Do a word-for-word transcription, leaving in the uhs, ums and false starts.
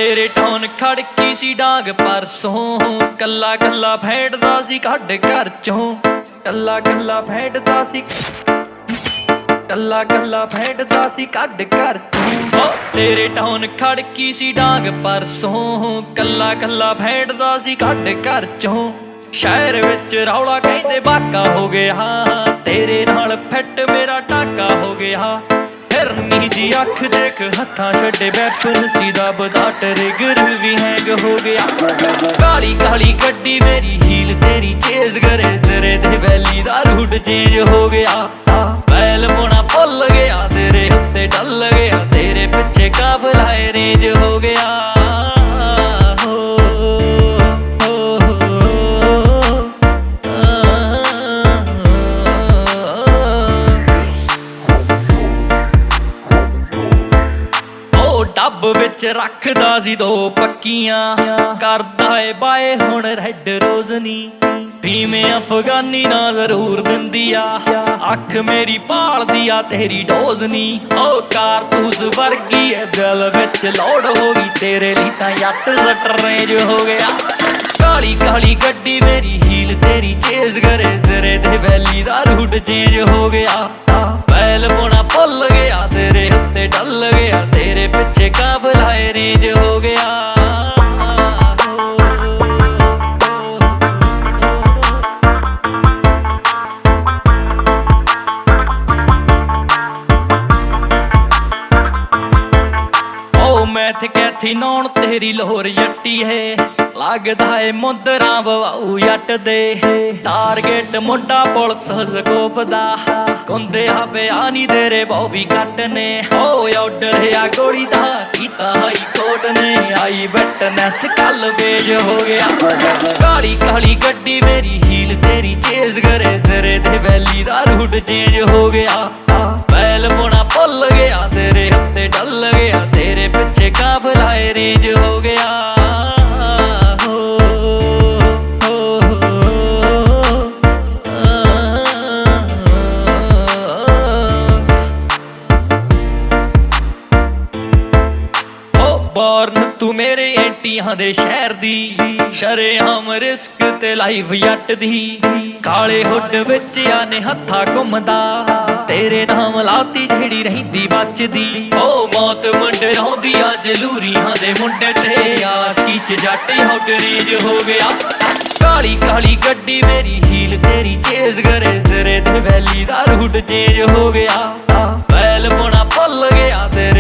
ਤੇਰੇ ਟੌਨ ਖੜਕੀ ਸੀ ਡਾਂਗ ਪਰਸੋਂ, ਕੱਲਾ ਕੱਲਾ ਫੈਂਟਦਾ ਸੀ ਕੱਢ ਘਰ ਚੋਂ, ਕੱਲਾ ਕੱਲਾ ਫੈਂਟਦਾ ਸੀ ਕੱਲਾ ਕੱਲਾ ਫੈਂਟਦਾ ਸੀ ਕੱਢ ਘਰ ਚੋਂ। ਤੇਰੇ ਟੌਨ ਖੜਕੀ ਸੀ ਡਾਂਗ ਪਰਸੋਂ, ਕੱਲਾ ਕੱਲਾ ਫੈਂਟਦਾ ਸੀ ਕੱਢ ਘਰ ਚੋਂ। ਸ਼ਹਿਰ ਵਿੱਚ ਰੌਲਾ ਕਹਿੰਦੇ ਬਾਕਾ ਹੋ ਗਿਆ, ਤੇਰੇ ਨਾਲ ਫਿੱਟ ਮੇਰਾ ਟਾਕਾ ਹੋ ਗਿਆ। ਫਿਰਨੀ ਜੀ ਅੱਖ ਦੇਖ ਹੱਥਾਂ ਛੱਡੇ ਵੈਪਨ ਸੀਦਾ ਬਦਾ ਟਰਿਗਰ ਵੀ ਹੈਂਗ ਹੋ ਗਿਆ। ਕਾਲੀ ਕਾਲੀ ਗੱਡੀ ਮੇਰੀ ਹੀਲ ਤੇਰੀ ਚੇਜ਼ ਕਰੇ ਜ਼ਰੇ ਦੇ ਵੈਲੀ ਦਾ ਰੂਟ ਚੇਂਜ ਹੋ ਗਿਆ। ਬੈਲ ਪੋਣਾ ਭੁੱਲ ਗਿਆ ਤੇਰੇ ਉੱਤੇ ਡੱਲ ਗਿਆ, ਤੇਰੇ ਪਿੱਛੇ ਕਾਫਲਾ ਰੇਂਜ ਹੋ ਗਿਆ। ਟੱਬ ਵਿੱਚ ਰੱਖਦਾ ਸੀ ਦੋ ਪੱਕੀਆਂ, ਕਰਦਾ ਏ ਬਾਏ ਹੁਣ ਰੈੱਡ ਰੋਜ਼ਨੀ। ਭੀਵੇਂ ਅਫਗਾਨੀ ਨਾ ਜ਼ਰੂਰ ਦਿੰਦੀ ਆ, ਅੱਖ ਮੇਰੀ ਭਾਲਦੀ ਆ ਤੇਰੀ ਡੋਜ਼ ਨੀ। ਓ ਕਾਰਤੂਸ ਵਰਗੀ ਐ ਦਿਲ ਵਿੱਚ ਲੋੜ ਹੋ ਗਈ, ਤੇਰੇ ਲਈ ਤਾਂ ਯੱਟ ਸੱਟ ਰੇਂਜ ਹੋ ਗਿਆ। ਕਾਲੀ ਕਾਲੀ ਗੱਡੀ ਮੇਰੀ ਹੀਲ ਤੇਰੀ ਚੇਜ਼ ਕਰੇ ਜ਼ਰੇ ਦੇ ਵੈਲੀ ਦਾ ਰੂਟ ਚੇਂਜ ਹੋ ਗਿਆ। ਬੈਲ ਪੋਣਾ ਭੁੱਲ ਗਿਆ ਤੇਰੇ ਉੱਤੇ ਡੱਲ ਗਿਆ, ਤੇਰੇ ਪਿੱਛੇ ਕਾਫਲਾ ਰੇਂਜ ਹੋ ਗਿਆ। ਮੈਥ ਕੈਥੀ ਨੌਣ ਤੇਰੀ ਲੋਹਰ ਜੱਟੀ ਹੈ, ਲੱਗਦਾ ਏ ਮੁੰਦਰਾਂ ਵਵਾਊ ਜੱਟ ਦੇ। ਟਾਰਗੇਟ ਮੁੰਡਾ ਪੁਲਿਸ ਸਕੋਪ ਦਾ, ਕੁੰਦੇ ਆ ਪਿਆ ਨੀ ਤੇਰੇ ਬੌਬੀ ਕੱਟ ਨੇ। ਓ ਆਰਡਰ ਆ ਗੋਲੀ ਦਾ ਕੀਤਾ ਹਾਈ ਕੋਰਟ ਨੇ, ਆਈ ਵਿਟਨੈਸ ਕੱਲ ਪੇਜ ਹੋ ਗਿਆ। ਕਾਲੀ ਕਾਲੀ ਗੱਡੀ ਮੇਰੀ ਹੀਲ ਤੇਰੀ ਚੇਜ਼ ਕਰੇ ਜ਼ਰੇ ਦੇ ਵੈਲੀ ਦਾ ਰੂਟ ਚੇਂਜ ਹੋ ਗਿਆ। ਬੈਲ ਪੋਣਾ ਭੁੱਲ ਗਿਆ ਤੇਰੇ ਉੱਤੇ ਡੱਲ ਗਿਆ, ਤੇਰੇ ਪਿੱਛੇ ਕਾਫਲਾ ਰੇਂਜ ਹੋ ਗਿਆ। ਬੋਰਨ ਤੂੰ ਮੇਰੇ ਐਂਟੀਆਂ ਦੇ ਸ਼ਹਿਰ ਦੀ, ਸ਼ਰੇਆਮ ਰਿਸਕ ਤੇ ਲਾਈਫ ਜੱਟ ਦੀ। ਕਾਲੇ ਹੁੱਡ ਵਿੱਚ ਆਨੇ ਹੱਥਾਂ ਘੁੰਮਦਾ, ਤੇਰੇ ਨਾਮ ਲਾਤੀ ਜਿਹੜੀ ਰਹਿੰਦੀ ਬਚਦੀ। ਓ ਮੌਤ ਮੰਡਰਾਉਂਦੀ ਆ ਜਲੂਰੀਆਂ ਦੇ ਮੁੰਡੇ ਤੇ, ਆਸ਼ਕੀ ਚ ਜੱਟ ਆਊਟ ਰੇਂਜ ਹੋ ਗਿਆ। ਕਾਲੀ ਕਾਲੀ ਗੱਡੀ ਮੇਰੀ ਹੀਲ ਤੇਰੀ ਚੇਜ਼ ਕਰੇ ਜ਼ਰੇ ਦੇ ਵੈਲੀ ਦਾ ਰੂਟ ਚੇਂਜ ਹੋ ਗਿਆ। ਬੈਲ ਪੋਣਾ ਭੁੱਲ ਗਿਆ ਤੇ